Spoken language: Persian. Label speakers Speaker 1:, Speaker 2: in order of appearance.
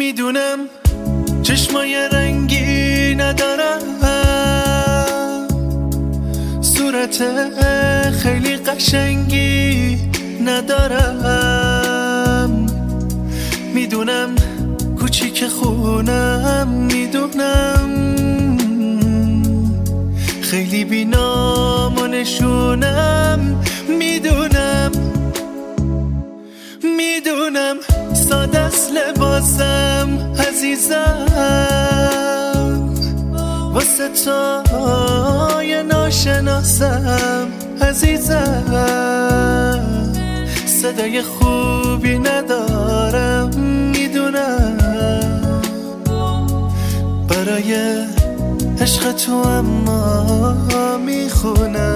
Speaker 1: میدونم چشمای رنگی ندارم، صورت خیلی قشنگی ندارم، میدونم کوچیک خونم، میدونم خیلی بی‌نام و نشونم، میدونم ساده است لباسم عزیزم، واسه تو یه ناشناسم عزیزم، صدای خوبی ندارم، میدونم برای عشق تو اما میخونم.